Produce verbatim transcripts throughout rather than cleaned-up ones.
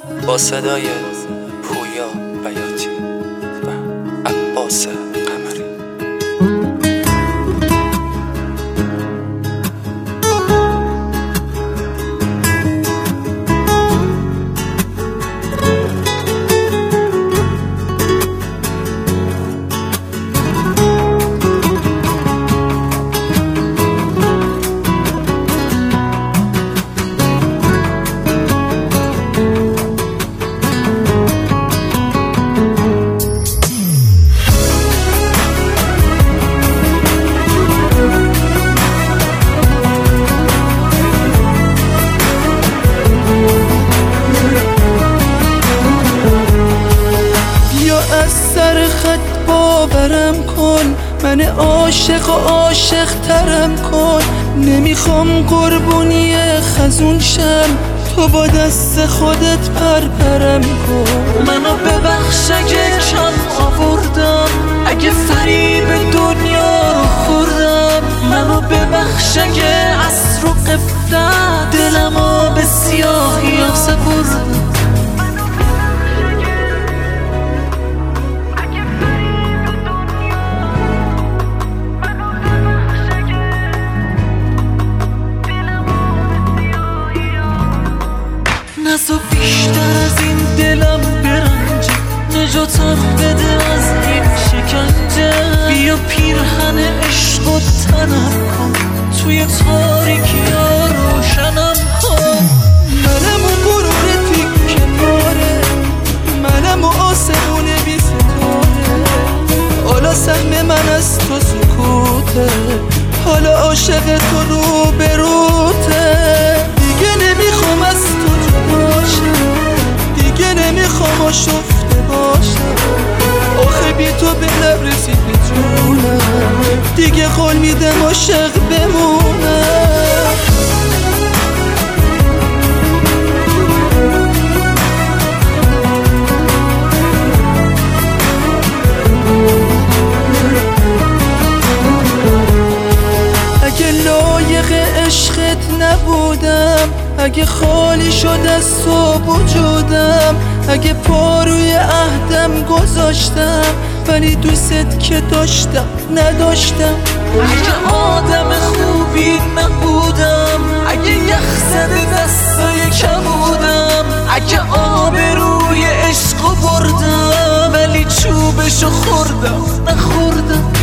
با صدای پویا بیاتی و عباس قمری. باورم کن، من عاشق و عاشق ترم کن. نمیخوام قربونی خزون شم، تو با دست خودت پرپرم کن. منو ببخش اگه کم آوردم، اگه فریب دنیا رو خوردم. منو ببخش اگه عصر و قفلت دلمو به سیاهی ها سپردم. نزا بیشتر از این دلم برنجه، نجاتم بده از این شکنجه. بیا پیرهن عشق و تنم کن، توی تاریکی ها روشنم کن. منم و غرور تیکه پاره، منم و آسمون بی ستاره. حالا سهم من از تو سکوته، حالا عاشق تو رو بروته. دیگه نمیخوام از تو دیگه نمیخوام آشفته باشم. آخه بی تو به لب رسید جونم، دیگه قول میدم عاشق بمونم. اگه لایق عشقت نبودم، اگه خالی شد از تو وجودم، اگه پا روی عهدم گذاشتم ولی دوست که داشتم نداشتم. اگه آدم خوبی نبودم، اگه یخ زده دستای کبودم، اگه آبروی عشقو بردم ولی چوبشو خوردم نخوردم.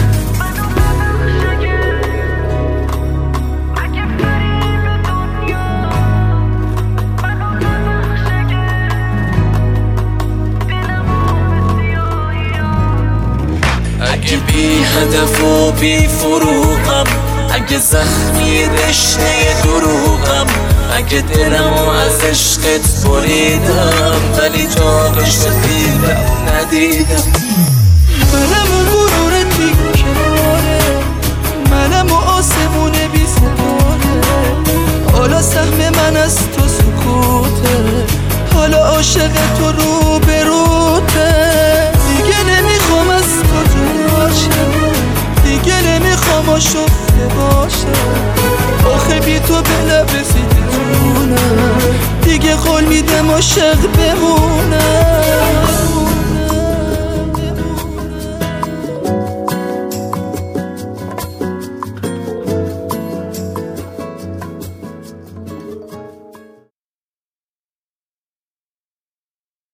اگه بی هدف و بی فروغم، اگه زخمی دشنه دروغم، اگه دلمو از عشقت بریدم ولی جاغش دیدم ندیدم. منم و غرور تیکه پاره، منم و آسمون بی ستاره. حالا سهم من از تو سکوته، حالا عاشق تو رو بروته. دیگه نمیخوام از تو دیگه نمیخوام آشفته باشم. آخه بی تو به لب رسید جونم، دیگه قول میدم عاشق بمونم.